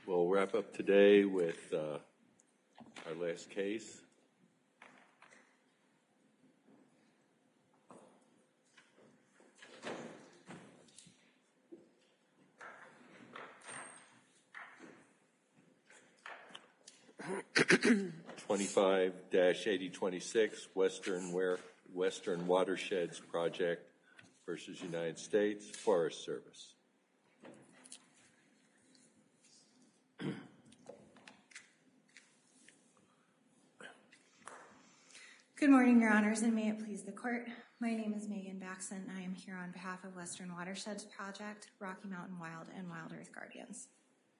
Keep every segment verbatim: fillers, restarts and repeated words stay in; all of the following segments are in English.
We'll wrap up today with uh, our last case. twenty-five dash eighty twenty-six Western Ware, Western Watersheds Project versus United States Forest Service. Good morning, Your Honors, and may it please the Court. My name is Megan Baxon, and I am here on behalf of Western Watersheds Project, Rocky Mountain Wild, and Wild Earth Guardians.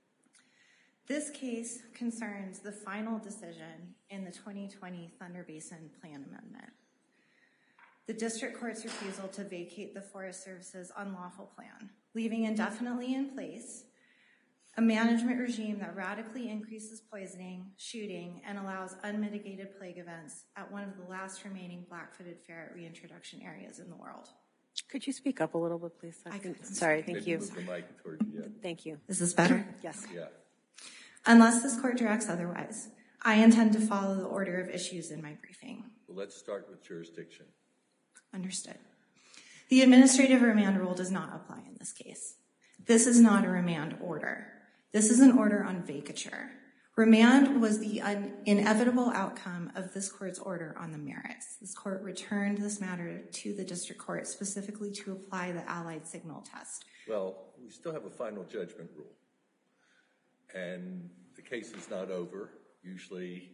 This case concerns the final decision in the twenty twenty Thunder Basin Plan Amendment. The District Court's refusal to vacate the Forest Service's unlawful plan, leaving indefinitely in place a management regime that radically increases poisoning, shooting, and allows unmitigated plague events at one of the last remaining black-footed ferret reintroduction areas in the world. Could you speak up a little bit, please? I can, Sorry, thank you. Move the mic toward you. Yeah. Thank you. Is this better? Yes. Yeah. Unless this Court directs otherwise, I intend to follow the order of issues in my briefing. Well, let's start with jurisdiction. Understood. The administrative remand rule does not apply in this case. This is not a remand order. This is an order on vacature. Remand was the inevitable outcome of this Court's order on the merits. This Court returned this matter to the District Court specifically to apply the Allied Signal Test. Well, we still have a final judgment rule. And the case is not over, usually,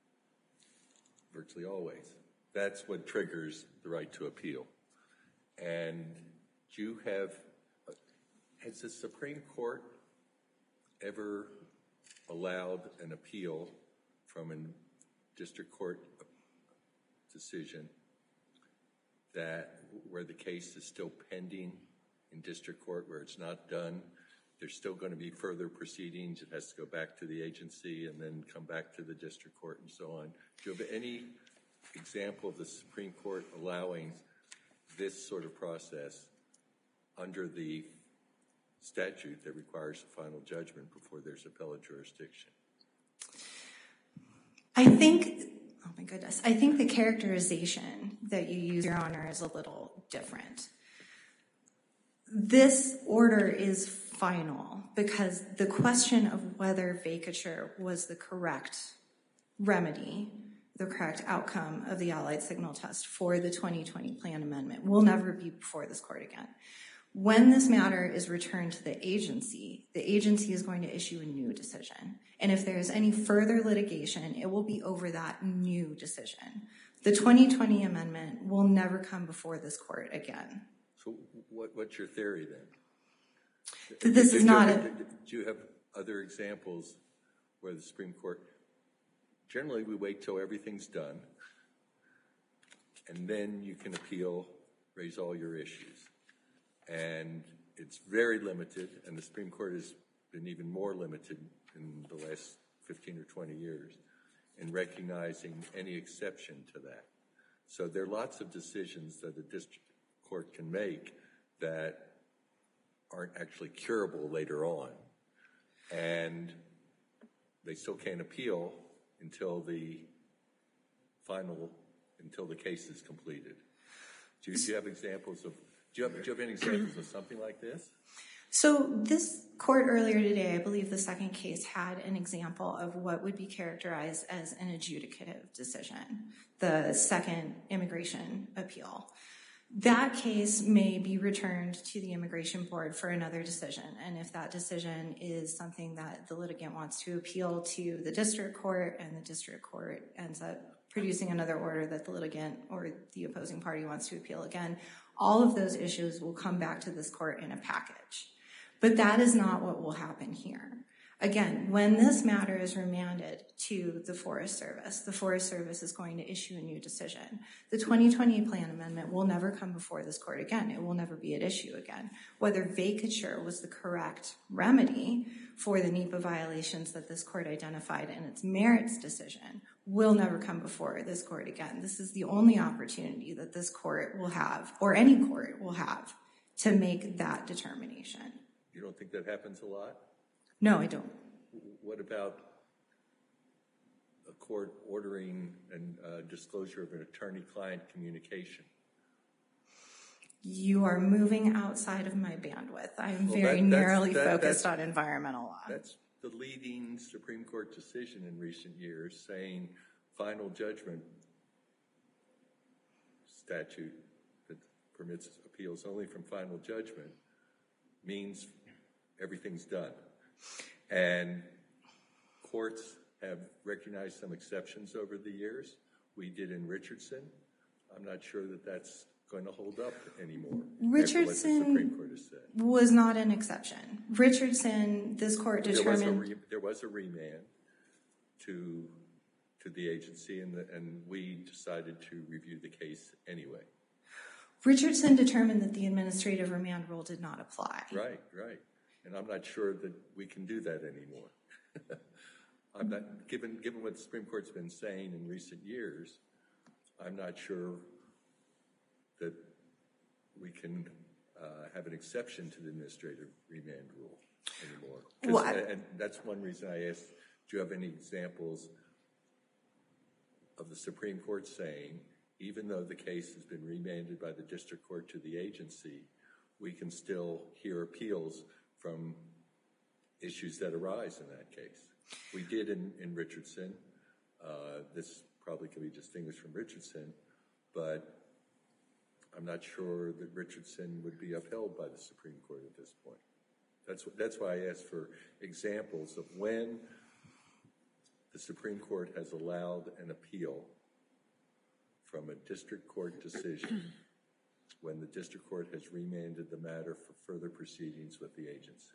virtually always. That's what triggers the right to appeal. And do you have, has the Supreme Court ever allowed an appeal from a district court decision that where the case is still pending in district court, where it's not done? There's still going to be further proceedings. It has to go back to the agency and then come back to the district court and so on. Do you have any example of the Supreme Court allowing this sort of process under the statute that requires a final judgment before there's appellate jurisdiction? I think, oh my goodness, I think the characterization that you use, Your Honor, is a little different. This order is final because the question of whether vacature was the correct remedy, the correct outcome of the Allied Signal Test for the twenty twenty Plan Amendment will never be before this Court again. When this matter is returned to the agency, the agency is going to issue a new decision. And if there is any further litigation, it will be over that new decision. The twenty twenty amendment will never come before this Court again. So what, what's your theory then? This is not a... Do you have other examples where the Supreme Court, generally we wait till everything's done, and then you can appeal, raise all your issues. And it's very limited, and the Supreme Court has been even more limited in the last fifteen or twenty years in recognizing any exception to that. So there are lots of decisions that the district court can make that aren't actually curable later on. And they still can't appeal until the final, until the case is completed. Do you, do you have examples of, do you have, do you have any examples of something like this? So this Court earlier today, I believe the second case, had an example of what would be characterized as an adjudicative decision, the second immigration appeal. That case may be returned to the Immigration Board for another decision, and if that decision is something that the litigant wants to appeal to the district court and the district court ends up producing another order that the litigant or the opposing party wants to appeal again, all of those issues will come back to this Court in a package. But that is not what will happen here. Again, when this matter is remanded to the Forest Service, the Forest Service is going to issue a new decision. The twenty twenty Plan Amendment will never come before this Court again. It will never be at issue again. Whether vacature was the correct remedy for the NEPA violations that this Court identified in its merits decision will never come before this Court again. This is the only opportunity that this Court will have, or any court will have, to make that determination. You don't think that happens a lot? No, I don't. what about a court ordering and uh, disclosure of an attorney-client communication? You are moving outside of my bandwidth. I am Well, very that- that's- narrowly that- focused that's- on environmental law. That's the leading Supreme Court decision in recent years, saying final judgment statute that permits appeals only from final judgment means everything's done. And courts have recognized some exceptions over the years. We did in Richardson. I'm not sure that that's going to hold up anymore. Richardson after what the Supreme Court has said. was not an exception. Richardson, this court There was a, determined... re, there was a remand to to the agency, and, the, and we decided to review the case anyway. Richardson determined that the administrative remand rule did not apply. Right, right. And I'm not sure that we can do that anymore. I'm not, given, given what the Supreme Court's been saying in recent years, I'm not sure that we can uh, have an exception to the administrative remand rule anymore. Well, I- and that's one reason I asked, do you have any examples of the Supreme Court saying, even though the case has been remanded by the district court to the agency, we can still hear appeals from issues that arise in that case? We did in, in Richardson. Uh, this probably can be distinguished from Richardson, but I'm not sure that Richardson would be upheld by the Supreme Court at this point. That's, that's why I asked for examples of when the Supreme Court has allowed an appeal from a district court decision when the district court has remanded the matter for further proceedings with the agency.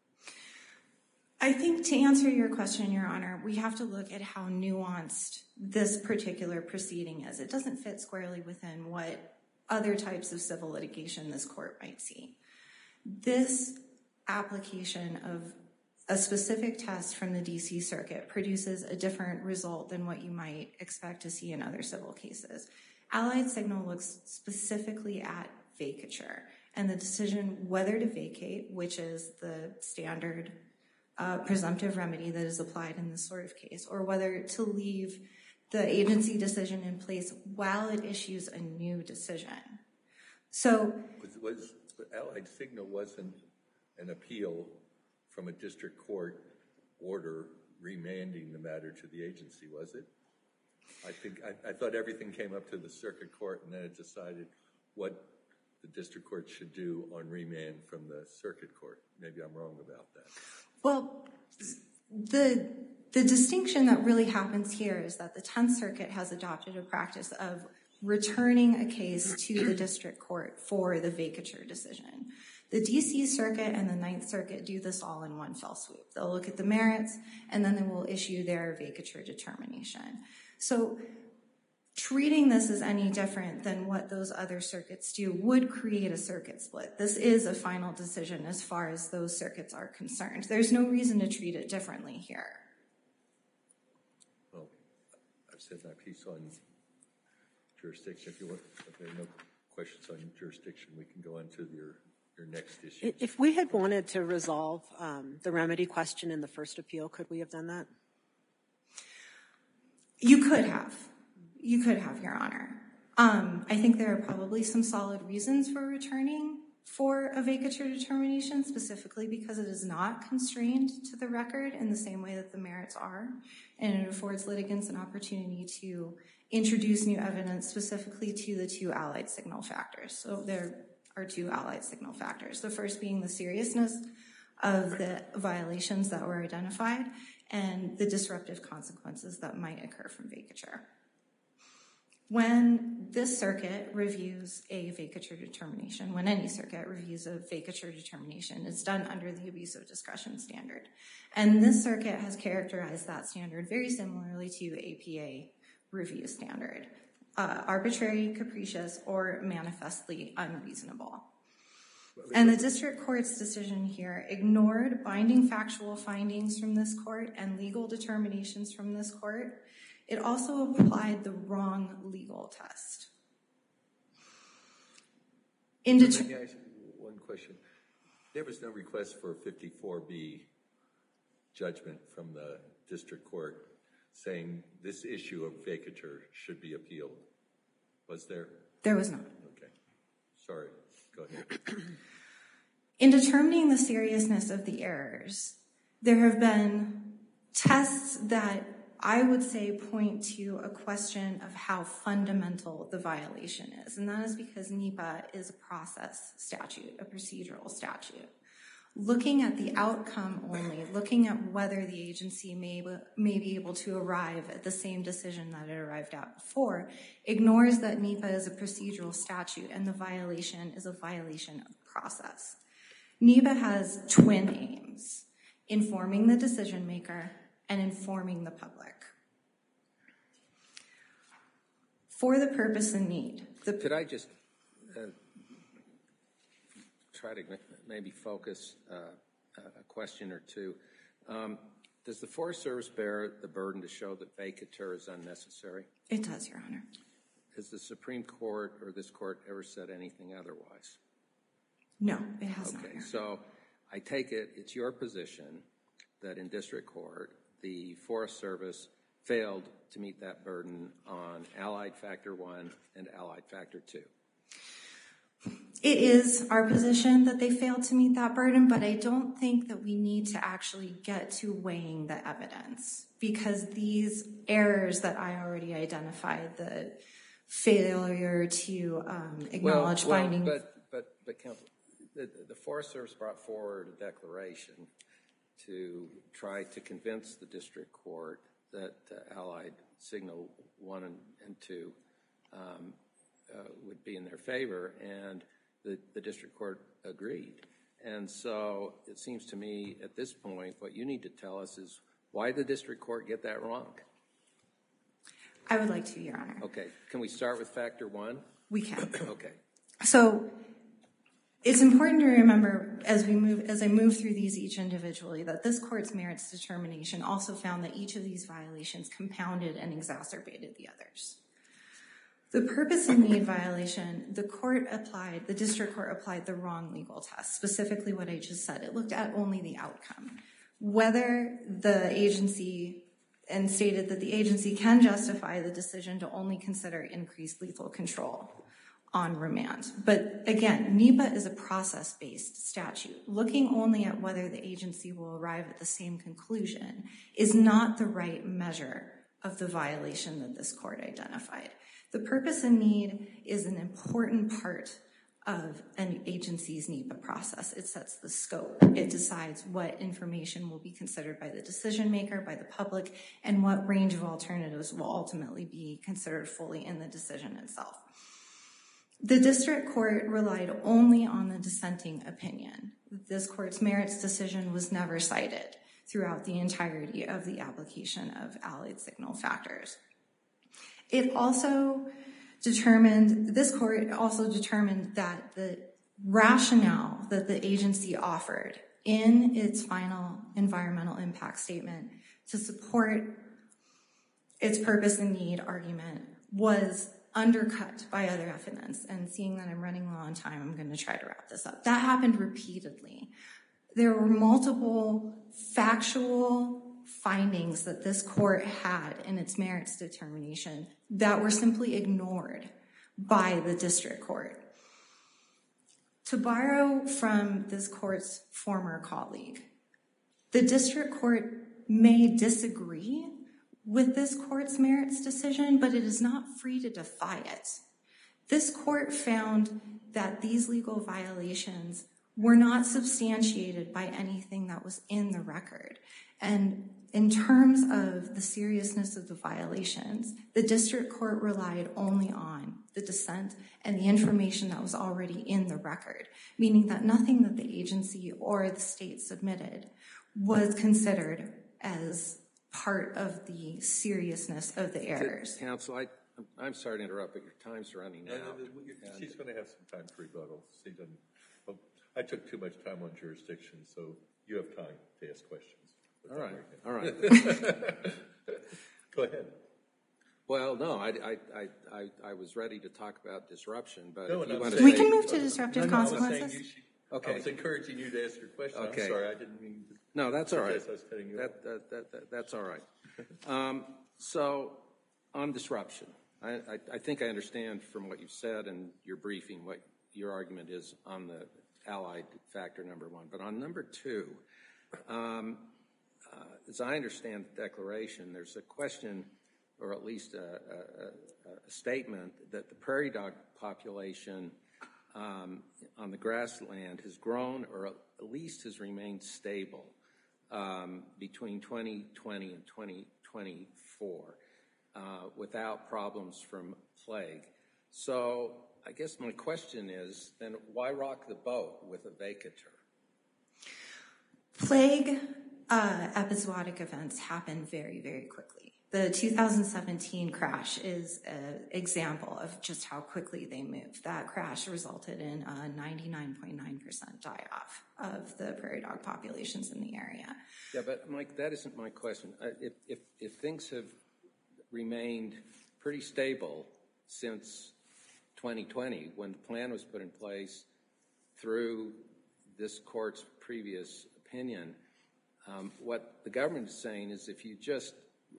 I think to answer your question, Your Honor, we have to look at how nuanced this particular proceeding is. It doesn't fit squarely within what other types of civil litigation this court might see. This application of a specific test from the D C Circuit produces a different result than what you might expect to see in other civil cases. Allied Signal looks specifically at vacature and the decision whether to vacate, which is the standard uh, presumptive remedy that is applied in this sort of case, or whether to leave the agency decision in place while it issues a new decision. So, Was, was Allied Signal wasn't an appeal from a district court order remanding the matter to the agency, was it? I think I, I thought everything came up to the circuit court, and then it decided what the district court should do on remand from the circuit court. Maybe I'm wrong about that. well, the the distinction that really happens here is that the Tenth Circuit has adopted a practice of returning a case to the district court for the vacature decision. The D C Circuit and the Ninth Circuit do this all in one fell swoop. They'll look at the merits, and then they will issue their vacature determination. So treating this as any different than what those other circuits do would create a circuit split. This is a final decision as far as those circuits are concerned. There's no reason to treat it differently here. Well, I've said my piece on jurisdiction. If you want, if there are no questions on jurisdiction, we can go on to your, your next issue. If we had wanted to resolve um, the remedy question in the first appeal, could we have done that? You could have. You could have, Your Honor. Um, I think there are probably some solid reasons for returning for a vacature determination, specifically because it is not constrained to the record in the same way that the merits are, and it affords litigants an opportunity to introduce new evidence specifically to the two Allied Signal factors. So there are two Allied Signal factors, the first being the seriousness of the violations that were identified and the disruptive consequences that might occur from vacature. When this circuit reviews a vacature determination, when any circuit reviews a vacature determination, it's done under the abuse of discretion standard. And this circuit has characterized that standard very similarly to A P A review standard, uh, arbitrary, capricious, or manifestly unreasonable. And the district court's decision here ignored binding factual findings from this court and legal determinations from this court. It also applied the wrong legal test. In Let det- me ask you one question. There was no request for a fifty-four B judgment from the district court saying this issue of vacatur should be appealed? Was there? There was not. Okay. Sorry. Go ahead. In determining the seriousness of the errors, there have been tests that I would say point to a question of how fundamental the violation is, and that is because NEPA is a process statute, a procedural statute. Looking at the outcome only, looking at whether the agency may, may be able to arrive at the same decision that it arrived at before, ignores that NEPA is a procedural statute and the violation is a violation of process. NEPA has twin aims: informing the decision maker and informing the public. For the purpose and need. The Could I just uh, try to maybe focus uh, a question or two? Um, does the Forest Service bear the burden to show that vacatur is unnecessary? It does, Your Honor. Has the Supreme Court or this court ever said anything otherwise? No, it has not. Okay, so I take it it's your position that in district court, the Forest Service failed to meet that burden on Allied Factor one and Allied Factor two. It is our position that they failed to meet that burden, but I don't think that we need to actually get to weighing the evidence, because these errors that I already identified, the failure to um, acknowledge well, well, binding. But, but, but Counsel, the, the Forest Service brought forward a declaration to try to convince the district court that uh, Allied Signal one and, and two um, uh, would be in their favor, and the, the district court agreed. And so it seems to me at this point what you need to tell us is why did the district court get that wrong? I would like to, Your Honor. Okay. Can we start with Factor one? We can. Okay. So it's important to remember as we move, as I move through these each individually, that this court's merits determination also found that each of these violations compounded and exacerbated the others. The purpose and need violation, the court applied, the district court applied the wrong legal test, specifically what I just said. It looked at only the outcome. Whether the agency, and stated that the agency can justify the decision to only consider increased lethal control on remand. But again, NEPA is a process-based statute. Looking only at whether the agency will arrive at the same conclusion is not the right measure of the violation that this court identified. The purpose and need is an important part of an agency's NEPA process. It sets the scope. It decides what information will be considered by the decision maker, by the public, and what range of alternatives will ultimately be considered fully in the decision itself. The district court relied only on the dissenting opinion. This court's merits decision was never cited throughout the entirety of the application of Allied Signal factors. It also determined, this court also determined that the rationale that the agency offered in its final environmental impact statement to support its purpose and need argument was undercut by other evidence. And seeing that I'm running low on time, I'm going to try to wrap this up. That happened repeatedly. There were multiple factual findings that this court had in its merits determination that were simply ignored by the district court. To borrow from this court's former colleague, the district court may disagree with this court's merits decision, but it is not free to defy it. This court found that these legal violations were not substantiated by anything that was in the record. And in terms of the seriousness of the violations, the district court relied only on the dissent and the information that was already in the record, meaning that nothing that the agency or the state submitted was considered as part of the seriousness of the errors. Counsel, I, I'm sorry to interrupt, but your time's running out. No, no, no, she's going to have some time for rebuttal. She doesn't, well, I took too much time on jurisdiction, so you have time to ask questions. All right, all right. Go ahead. Well, no, I, I, I, I, I was ready to talk about disruption, but No, if you no, want I'm to We say, can move to disruptive No, no, I was saying consequences. you should- I Okay. was encouraging you to ask your question. Okay. I'm sorry, I didn't mean to. No, that's all right. suggest I was cutting you That, off. that, that, that, that's all right. Um, so, on disruption, I, I, I think I understand from what you've said and your briefing what your argument is on the allied factor number one. But on number two, um, uh, as I understand the declaration, there's a question, or at least a, a, a, a statement, that the prairie dog population um, on the grassland has grown, or at least has remained stable um, between twenty twenty and twenty twenty-four uh, without problems from plague. So I guess my question is, then why rock the boat with a vacatur? Plague uh, episodic events happen very, very quickly. The two thousand seventeen crash is an example of just how quickly they moved. That crash resulted in a ninety-nine point nine percent die-off of the prairie dog populations in the area. Yeah, but Mike, that isn't my question. Uh, if, if, if things have remained pretty stable since twenty twenty, when the plan was put in place through this court's previous opinion, um, what the government is saying is if you just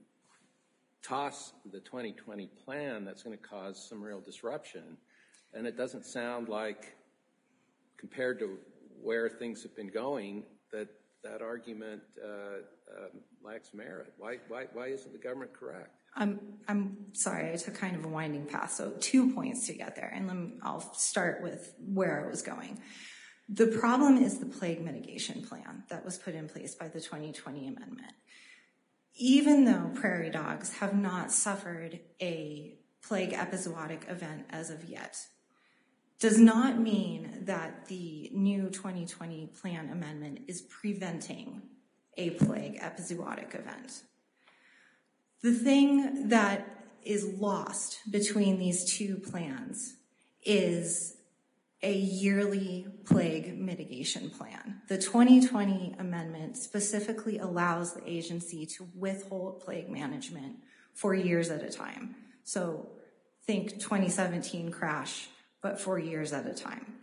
toss the twenty twenty plan, that's going to cause some real disruption. And it doesn't sound like, compared to where things have been going, that that argument uh, uh, lacks merit. Why, why, why isn't the government correct? I'm, I'm sorry, I took kind of a winding path, so two points to get there, and then I'll start with where I was going. The problem is the plague mitigation plan that was put in place by the twenty twenty amendment. Even though prairie dogs have not suffered a plague episodic event as of yet, does not mean that the new twenty twenty plan amendment is preventing a plague episodic event. The thing that is lost between these two plans is a yearly plague mitigation plan. The twenty twenty amendment specifically allows the agency to withhold plague management for years at a time. So think twenty seventeen crash, but for years at a time.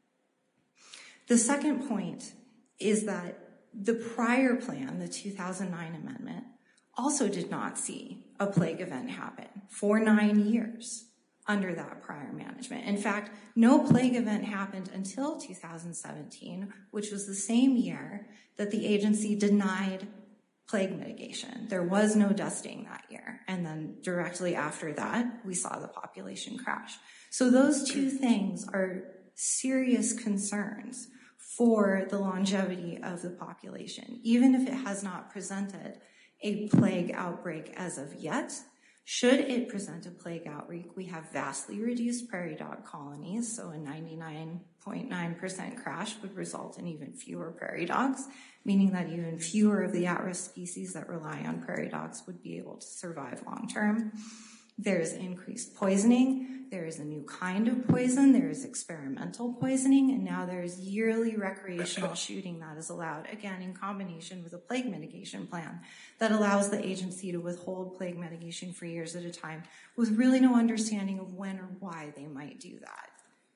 The second point is that the prior plan, the two thousand nine amendment, also did not see a plague event happen for nine years under that prior management. In fact, no plague event happened until two thousand seventeen, which was the same year that the agency denied plague mitigation. There was no dusting that year. And then directly after that, we saw the population crash. So those two things are serious concerns for the longevity of the population. Even if it has not presented a plague outbreak as of yet, should it present a plague outbreak, we have vastly reduced prairie dog colonies, so a ninety-nine point nine percent crash would result in even fewer prairie dogs, meaning that even fewer of the at-risk species that rely on prairie dogs would be able to survive long-term. There's increased poisoning, there is a new kind of poison, there is experimental poisoning, and now there's yearly recreational shooting that is allowed, again in combination with a plague mitigation plan that allows the agency to withhold plague mitigation for years at a time with really no understanding of when or why they might do that.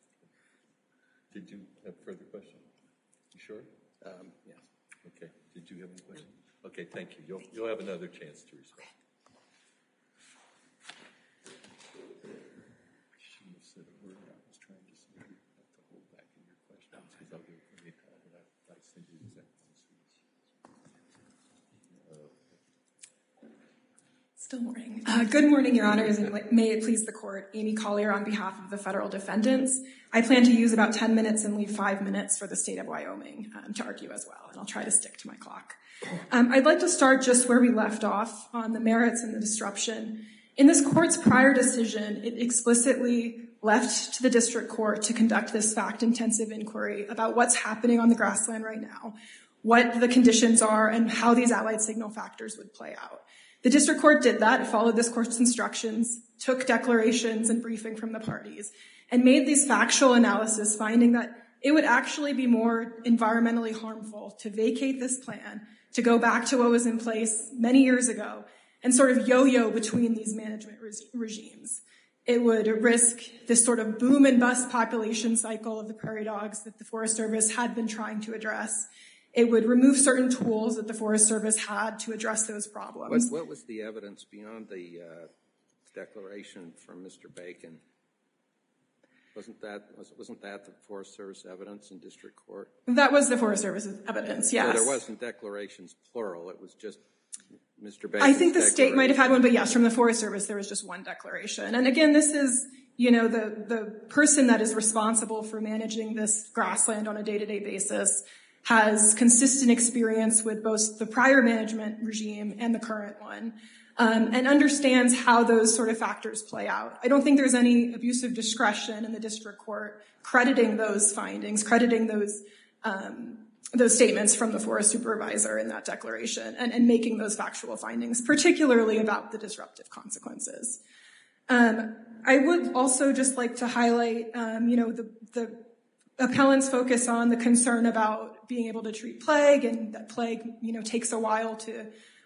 Did you have further questions? You sure? Um, yes. Okay. Did you have any questions? Okay, thank you. You'll, you'll have another chance to respond. Still morning. Uh, good morning, Your Honors, and may it please the Court. Amy Collier on behalf of the federal defendants. I plan to use about ten minutes and leave five minutes for the state of Wyoming um, to argue as well, and I'll try to stick to my clock. Um, I'd like to start just where we left off on the merits and the disruption. In this Court's prior decision, it explicitly left to the district court to conduct this fact-intensive inquiry about what's happening on the grassland right now, what the conditions are, and how these allied signal factors would play out. The district court did that. It followed this court's instructions, took declarations and briefing from the parties, and made these factual analysis, finding that it would actually be more environmentally harmful to vacate this plan, to go back to what was in place many years ago, and sort of yo-yo between these management re- regimes. It would risk this sort of boom and bust population cycle of the prairie dogs that the Forest Service had been trying to address. It would remove certain tools that the Forest Service had to address those problems. What, what was the evidence beyond the uh, declaration from Mister Bacon? Wasn't that, was, wasn't that the Forest Service evidence in district court? That was the Forest Service's evidence, yes. So there wasn't declarations plural, it was just Mister Bacon's I think the state might have had one, but yes, from the Forest Service, there was just one declaration. And again, this is, you know, the, the person that is responsible for managing this grassland on a day-to-day basis has consistent experience with both the prior management regime and the current one, um, and understands how those sort of factors play out. I don't think there's any abuse of discretion in the district court crediting those findings, crediting those um, those statements from the forest supervisor in that declaration, and, and making those factual findings, particularly about the disruptive consequences. Um, I would also just like to highlight, um, you know, the, the appellant's focus on the concern about being able to treat plague, and that plague, you know, takes a while to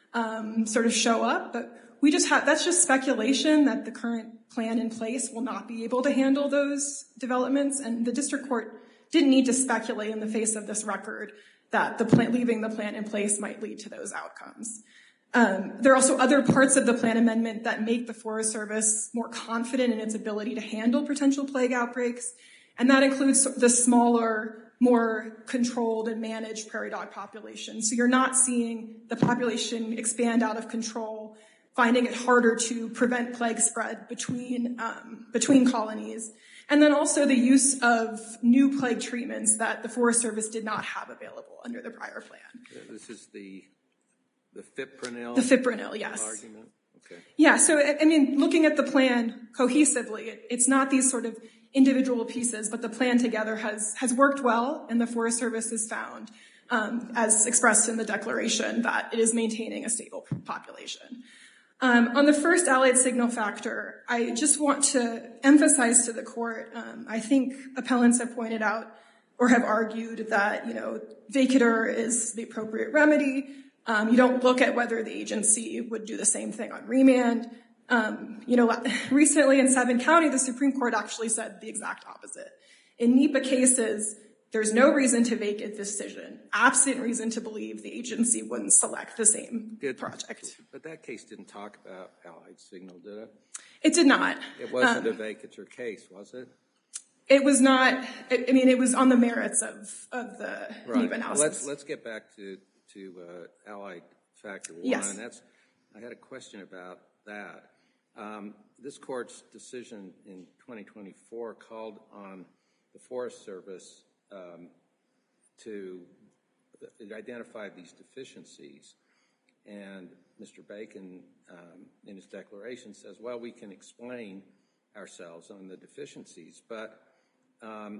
um, sort of show up. But we just have, that's just speculation that the current plan in place will not be able to handle those developments. And the district court didn't need to speculate in the face of this record that the plan, leaving the plan in place might lead to those outcomes. Um, there are also other parts of the plan amendment that make the Forest Service more confident in its ability to handle potential plague outbreaks. And that includes the smaller, more controlled and managed prairie dog population. So you're not seeing the population expand out of control, finding it harder to prevent plague spread between, um, between colonies. And then also the use of new plague treatments that the Forest Service did not have available under the prior plan. Yeah, this is the, the fipronil? The fipronil, yes. Argument? Okay. Yeah, so, I mean, looking at the plan cohesively, it, it's not these sort of individual pieces, but the plan together has, has worked well, and the Forest Service has found, um, as expressed in the declaration, that it is maintaining a stable population. Um, on the first allied signal factor, I just want to emphasize to the court, um, I think appellants have pointed out or have argued that, you know, vacatur is the appropriate remedy. Um, you don't look at whether the agency would do the same thing on remand. Um, you know, recently in Seven County, the Supreme Court actually said the exact opposite. In NEPA cases, there's no reason to vacate this decision, absent reason to believe the agency wouldn't select the same Did, project. But that case didn't talk about allied signal, did it? It did not. It wasn't um, a vacatur case, was it? It was not. I mean, it was on the merits of, of the right. NEPA analysis. Let's, let's get back to, to uh, allied factor one. Yes. That's, I had a question about that. Um, this court's decision in twenty twenty-four called on the Forest Service um, to identify these deficiencies. And Mister Bacon, um, in his declaration, says, well, we can explain ourselves on the deficiencies, but um,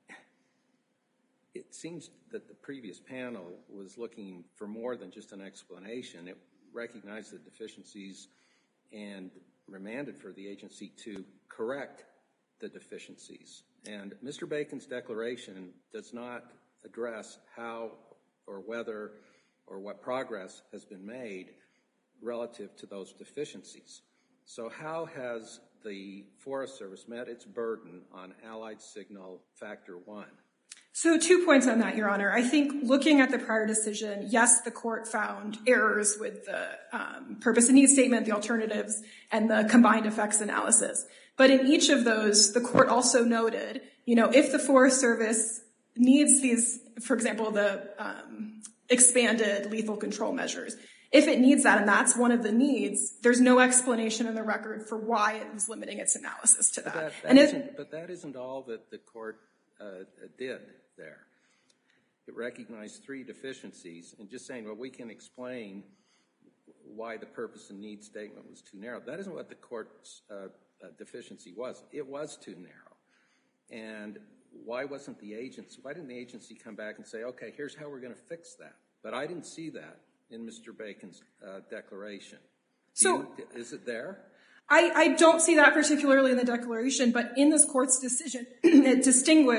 it seems that the previous panel was looking for more than just an explanation. It recognized the deficiencies and remanded for the agency to correct the deficiencies. And Mister Bacon's declaration does not address how or whether or what progress has been made relative to those deficiencies. So how has the Forest Service met its burden on allied signal factor one? So two points on that, Your Honor. I think looking at the prior decision, yes, the court found errors with the um, purpose and need statement, the alternatives, and the combined effects analysis. But in each of those, the court also noted, you know, if the Forest Service needs these, for example, the um, expanded lethal control measures, if it needs that, and that's one of the needs, there's no explanation in the record for why it was limiting its analysis to that. But that, that and isn't, if, but that isn't all that the court uh, did there. It recognized three deficiencies and just saying, well, we can explain why the purpose and need statement was too narrow. That isn't what the court's uh, uh, deficiency was. It was too narrow. And why wasn't the agency, why didn't the agency come back and say, okay, here's how we're going to fix that? But I didn't see that in Mister Bacon's uh, declaration. Do so you, is it there? I, I don't see that particularly in the declaration, but in this court's decision, it distinguished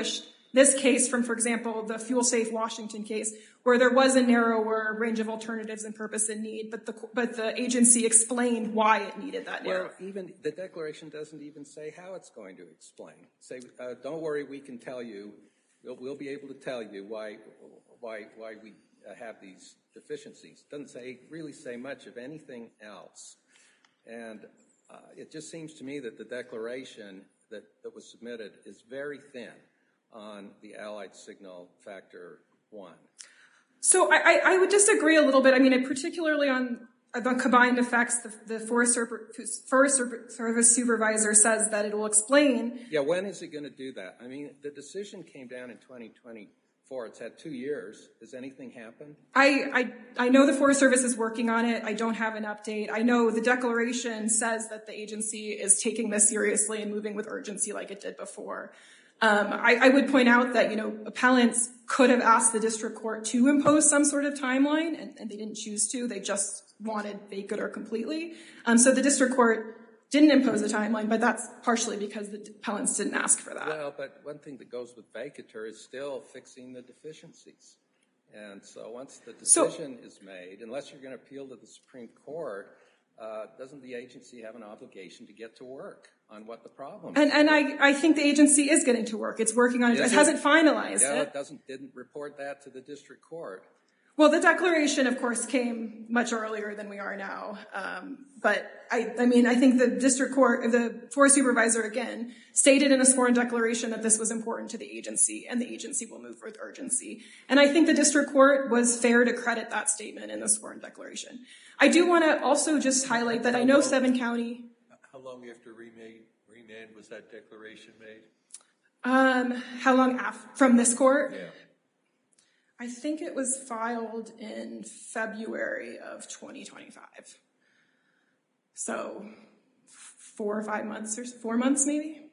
this case from, for example, the Fuel Safe Washington case, where there was a narrower range of alternatives in purpose and need, but the but the agency explained why it needed that narrow. Well, even the declaration doesn't even say how it's going to explain. Say, uh, don't worry, we can tell you. We'll, we'll be able to tell you why why why we uh, have these deficiencies. Doesn't say really say much of anything else, and uh, it just seems to me that the declaration that, that was submitted is very thin on the Allied Signal Factor One. So I, I would disagree a little bit. I mean, particularly on the combined effects, the, the Forest, Forest Service supervisor says that it will explain. Yeah, when is it going to do that? I mean, the decision came down in twenty twenty-four. It's had two years. Has anything happened? I, I, I know the Forest Service is working on it. I don't have an update. I know the declaration says that the agency is taking this seriously and moving with urgency like it did before. Um, I, I would point out that, you know, appellants could have asked the district court to impose some sort of timeline, and, and they didn't choose to. They just wanted vacatur completely. Um, so the district court didn't impose a timeline, but that's partially because the appellants didn't ask for that. Well, but one thing that goes with vacatur is still fixing the deficiencies. And so once the decision so, is made, unless you're going to appeal to the Supreme Court, uh, doesn't the agency have an obligation to get to work on what the problem is? And, and I, I think the agency is getting to work. It's working on it. It, it hasn't finalized yeah, it. it doesn't, didn't report that to the district court. Well, the declaration, of course, came much earlier than we are now. Um, but I, I mean, I think the district court, the forest supervisor, again, stated in a sworn declaration that this was important to the agency, and the agency will move with urgency. And I think the district court was fair to credit that statement in the sworn declaration. I do want to also just highlight that I know Seven County. How long after remand, remand was that declaration made? Um, how long after, from this court? Yeah. I think it was filed in February of twenty twenty-five. So four or five months or four months maybe.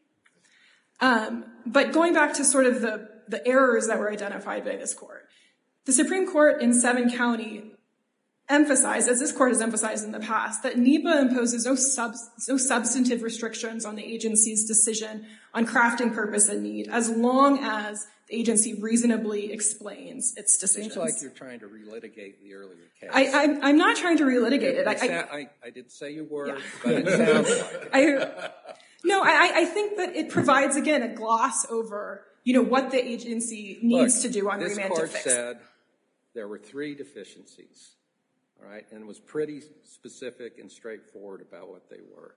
Um, but going back to sort of the, the errors that were identified by this court, the Supreme Court in Seven County emphasized, as this court has emphasized in the past, that NEPA imposes no, sub, no substantive restrictions on the agency's decision on crafting purpose and need, as long as the agency reasonably explains its decisions. Seems like you're trying to relitigate the earlier case. I, I'm, I'm not trying to relitigate it. it I, I, I, I did say you were, yeah. but it sounds like it. I, no, I, I think that it provides, again, a gloss over, you know, what the agency needs Look, to do on remand to fix. This court said there were three deficiencies, all right, and it was pretty specific and straightforward about what they were.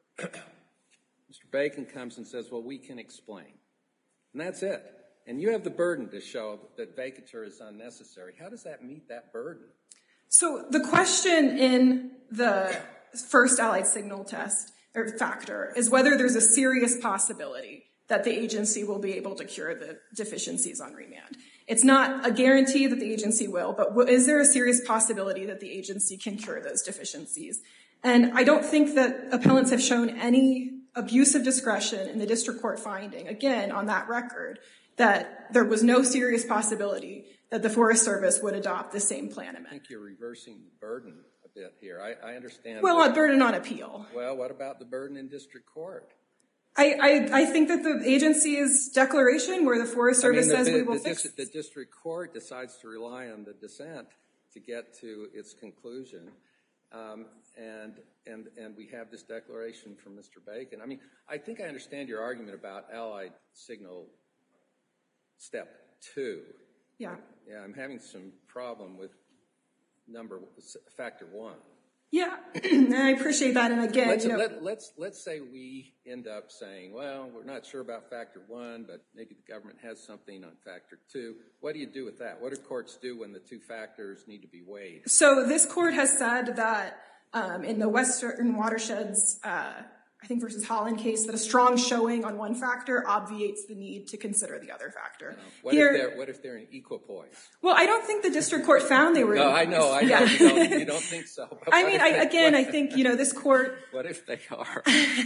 Mister Bacon comes and says, well, we can explain. And that's it. And you have the burden to show that vacatur is unnecessary. How does that meet that burden? So the question in the first Allied Signal test or factor is whether there's a serious possibility that the agency will be able to cure the deficiencies on remand. It's not a guarantee that the agency will, but is there a serious possibility that the agency can cure those deficiencies? And I don't think that appellants have shown any abuse of discretion in the district court finding, again, on that record, that there was no serious possibility that the Forest Service would adopt the same plan amendment. I think you're reversing the burden a bit here. I, I understand. Well, a burden on appeal. Well, what about the burden in district court? I, I, I think that the agency's declaration where the Forest Service I mean, the, says the, we will the, fix the district court decides to rely on the dissent to get to its conclusion. Um, and, and, and we have this declaration from Mister Bacon. I mean, I think I understand your argument about Allied Signal Step two. Yeah. Yeah, I'm having some problem with number factor one. Yeah, and I appreciate that. And again, let's, you know, let, let's let's say we end up saying, well, we're not sure about factor one, but maybe the government has something on factor two. What do you do with that? What do courts do when the two factors need to be weighed? So this court has said that um, in the Western Watersheds, uh, I think versus Holland case, that a strong showing on one factor obviates the need to consider the other factor. No. What, Here, if they're, what if they're in equipoise? Well, I don't think the district court found they were No, in I know, I know. Yeah. You, don't, you don't think so. But I mean, I, again, I think, you know, this court... What if they are?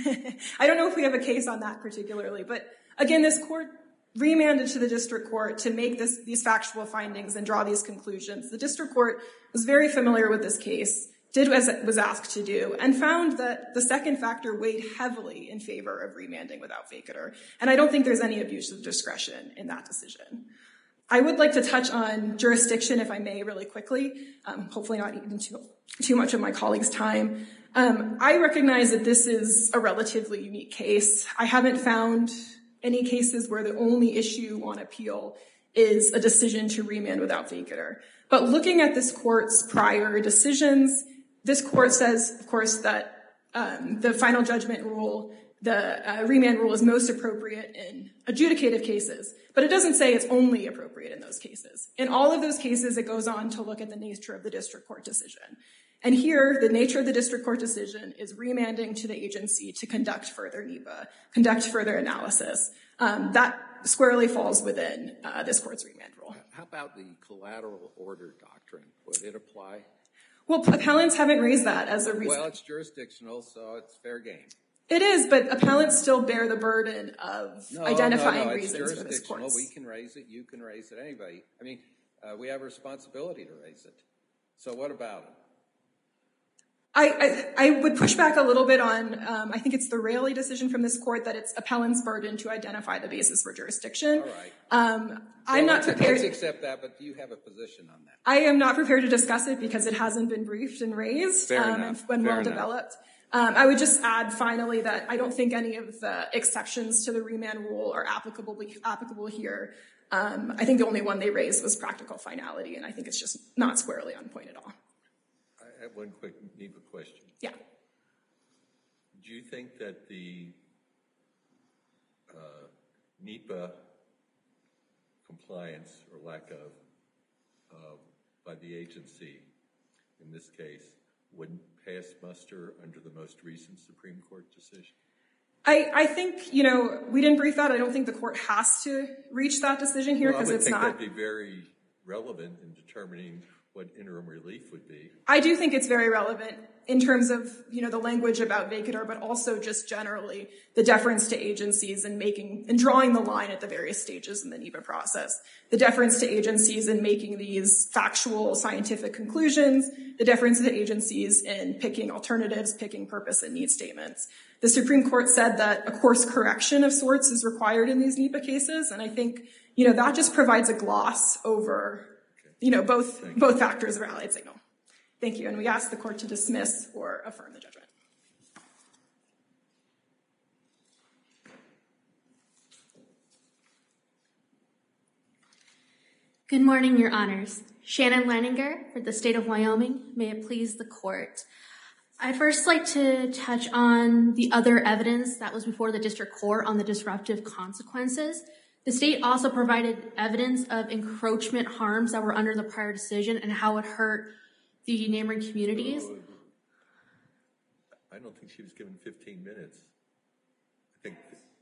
I don't know if we have a case on that particularly, but again, this court remanded to the district court to make this, these factual findings and draw these conclusions. The district court was very familiar with this case. did as it was asked to do, and found that the second factor weighed heavily in favor of remanding without vacatur. And I don't think there's any abuse of discretion in that decision. I would like to touch on jurisdiction, if I may, really quickly, um, hopefully not eating too, too much of my colleagues' time. Um, I recognize that this is a relatively unique case. I haven't found any cases where the only issue on appeal is a decision to remand without vacatur. But looking at this court's prior decisions, this court says, of course, that um, the final judgment rule, the uh, remand rule is most appropriate in adjudicative cases, but it doesn't say it's only appropriate in those cases. In all of those cases, it goes on to look at the nature of the district court decision. And here, the nature of the district court decision is remanding to the agency to conduct further NEPA, conduct further analysis. Um, that squarely falls within uh, this court's remand rule. How about the collateral order doctrine? Would it apply? Well, appellants haven't raised that as a reason. Well, it's jurisdictional, so it's fair game. It is, but appellants still bear the burden of No, identifying no, no, it's reasons for this jurisdictional. court. We can raise it. You can raise it. Anybody. I mean, uh, we have a responsibility to raise it. So what about it? I, I, I would push back a little bit on, um, I think it's the Raley decision from this court that it's appellant's burden to identify the basis for jurisdiction. All right. Um, I'm well, not let's, prepared. Let's accept that, but do you have a position on that? I am not prepared to discuss it because it hasn't been briefed and raised Fair um, enough. and Fair well enough. developed. Um, I would just add finally that I don't think any of the exceptions to the remand rule are applicable applicable here. Um, I think the only one they raised was practical finality, and I think it's just not squarely on point at all. I have one quick NEPA question. Yeah. Do you think that the uh, NEPA compliance or lack of uh, by the agency in this case wouldn't pass muster under the most recent Supreme Court decision? I, I think, you know, we didn't brief that. I don't think the court has to reach that decision here because well, it's not. I would not. think that'd be very relevant in determining what interim relief would be. I do think it's very relevant in terms of, you know, the language about vacatur, but also just generally the deference to agencies and making and drawing the line at the various stages in the NEPA process. The deference to agencies in making these factual scientific conclusions, the deference to agencies in picking alternatives, picking purpose and need statements. The Supreme Court said that a course correction of sorts is required in these NEPA cases, and I think, you know, that just provides a gloss over, you know, both both factors of Allied signal. Thank you, and we ask the court to dismiss or affirm the judgment. Good morning, Your Honors. Shannon Leininger for the State of Wyoming. May it please the court. I'd first like to touch on the other evidence that was before the district court on the disruptive consequences. The state also provided evidence of encroachment harms that were under the prior decision and how it hurt the neighboring communities. I don't think she was given fifteen minutes. I think.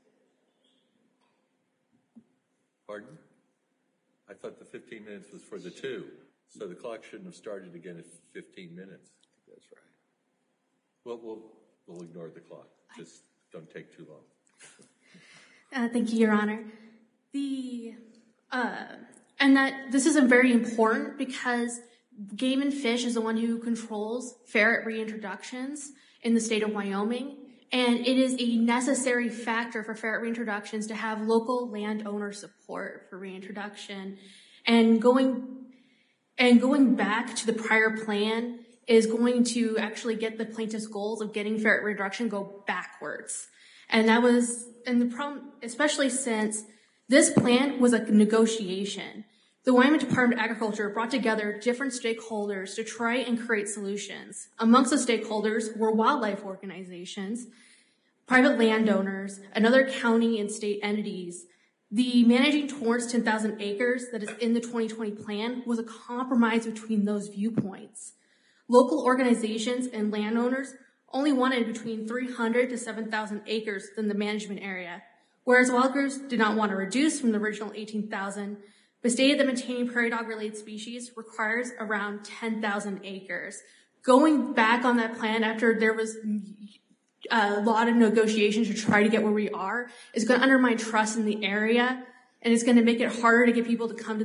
Pardon? I thought the fifteen minutes was for the two, so the clock shouldn't have started again at fifteen minutes. That's right. Well, we'll, we'll ignore the clock. Just don't take too long. Uh, thank you, Your Honor. The uh, and that this is very important because Game and Fish is the one who controls ferret reintroductions in the state of Wyoming, and it is a necessary factor for ferret reintroductions to have local landowner support for reintroduction. And going and going back to the prior plan is going to actually get the plaintiff's goals of getting ferret reintroduction go backwards. And that was, and the problem, especially since this plan was a negotiation. The Wyoming Department of Agriculture brought together different stakeholders to try and create solutions. Amongst the stakeholders were wildlife organizations, private landowners, and other county and state entities. The managing towards ten thousand acres that is in the twenty twenty plan was a compromise between those viewpoints. Local organizations and landowners only wanted between three hundred to seven thousand acres within the management area, whereas wild groups did not want to reduce from the original eighteen thousand, but stated that maintaining prairie dog-related species requires around ten thousand acres. Going back on that plan after there was a lot of negotiations to try to get where we are is going to undermine trust in the area, and it's going to make it harder to get people to come to the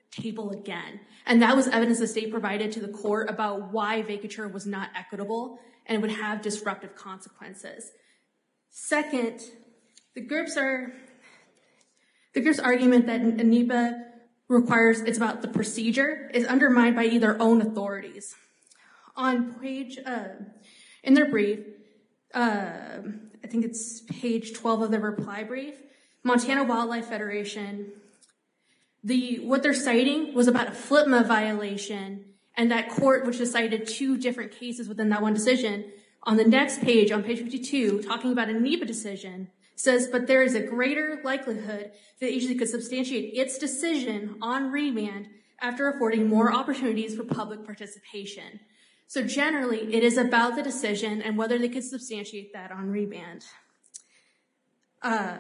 table again. And that was evidence the state provided to the court about why vacature was not equitable and would have disruptive consequences. Second, the group's are the group's argument that N E P A requires it's about the procedure is undermined by their own authorities. On page uh, in their brief, uh, I think it's page twelve of the reply brief, Montana Wildlife Federation, the what they're citing was about a F L I P M A violation, and that court, which decided two different cases within that one decision, on the next page, on page fifty-two, talking about a N E P A decision, says, but there is a greater likelihood that the agency could substantiate its decision on remand after affording more opportunities for public participation. So generally, it is about the decision and whether they could substantiate that on remand. Uh,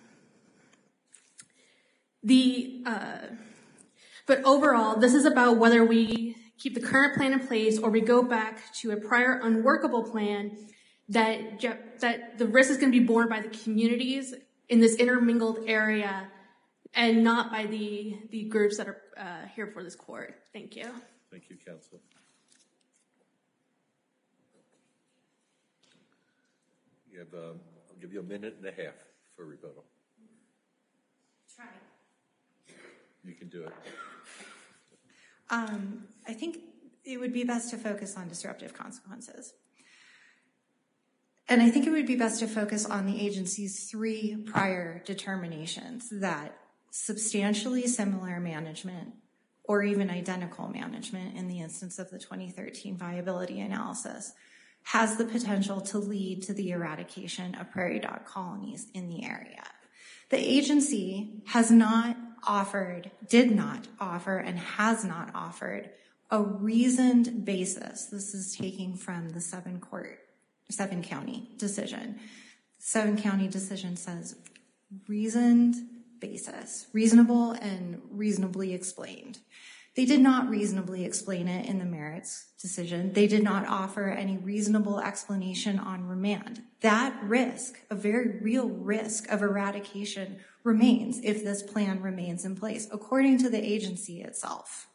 the, uh, but overall, this is about whether we keep the current plan in place or we go back to a prior unworkable plan that, that the risk is going to be borne by the communities in this intermingled area and not by the, the groups that are uh, here for this court. Thank you. Thank you, counsel. You have, um, I'll give you a minute and a half for rebuttal. Try. You can do it. Um, I think it would be best to focus on disruptive consequences. And I think it would be best to focus on the agency's three prior determinations that substantially similar management or even identical management in the instance of the twenty thirteen viability analysis has the potential to lead to the eradication of prairie dog colonies in the area. The agency has not offered, did not offer, and has not offered a reasoned basis. This is taking from the seven court, seven county decision. Seven county decision says reasoned basis, reasonable and reasonably explained. They did not reasonably explain it in the merits decision. They did not offer any reasonable explanation on remand. That risk, a very real risk of eradication, remains if this plan remains in place, according to the agency itself.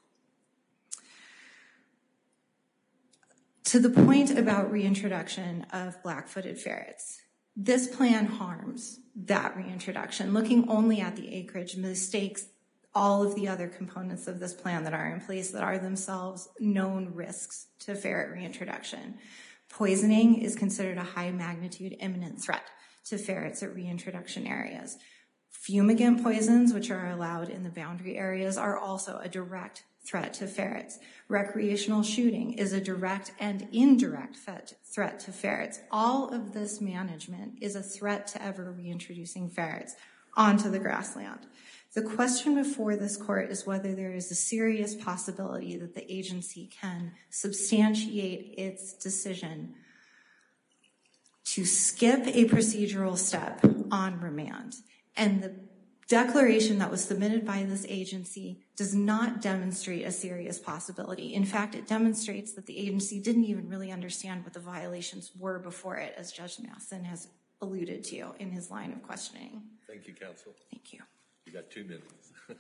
To the point about reintroduction of black-footed ferrets, this plan harms that reintroduction. Looking only at the acreage mistakes all of the other components of this plan that are in place that are themselves known risks to ferret reintroduction. Poisoning is considered a high magnitude imminent threat to ferrets at reintroduction areas. Fumigant poisons, which are allowed in the boundary areas, are also a direct threat to ferrets. Recreational shooting is a direct and indirect threat to ferrets. All of this management is a threat to ever reintroducing ferrets onto the grassland. The question before this court is whether there is a serious possibility that the agency can substantiate its decision to skip a procedural step on remand. And the declaration that was submitted by this agency does not demonstrate a serious possibility. In fact, it demonstrates that the agency didn't even really understand what the violations were before it, as Judge Masson has alluded to in his line of questioning. Thank you, counsel. Thank you. You got two minutes.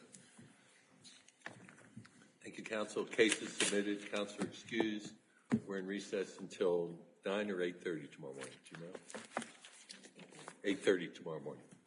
Thank you, counsel. Case is submitted. Counselor excused. We're in recess until nine or eight thirty tomorrow morning. Do you know? eight thirty tomorrow morning.